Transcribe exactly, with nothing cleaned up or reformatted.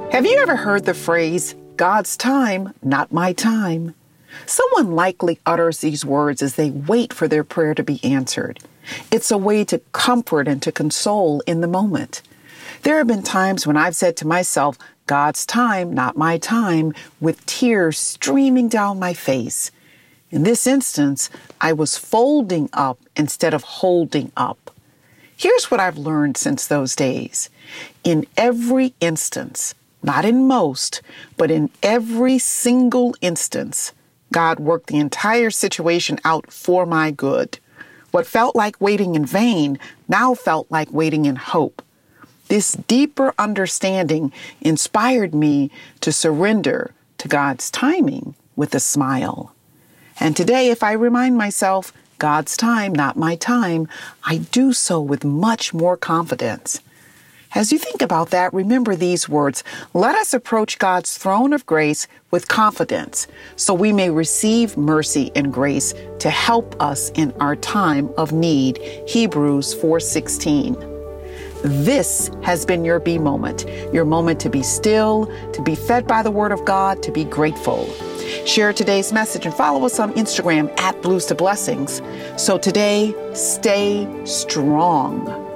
Have you ever heard the phrase, God's time, not my time? Someone likely utters these words as they wait for their prayer to be answered. It's a way to comfort and to console in the moment. There have been times when I've said to myself, God's time, not my time, with tears streaming down my face. In this instance, I was folding up instead of holding up. Here's what I've learned since those days. In every instance, not in most, but in every single instance, God worked the entire situation out for my good. What felt like waiting in vain now felt like waiting in hope. This deeper understanding inspired me to surrender to God's timing with a smile. And today, if I remind myself, God's time, not my time, I do so with much more confidence. As you think about that, remember these words. Let us approach God's throne of grace with confidence so we may receive mercy and grace to help us in our time of need. Hebrews four sixteen. This has been your Be Moment, your moment to be still, to be fed by the Word of God, to be grateful. Share today's message and follow us on Instagram at Blues to Blessings. So today, stay strong.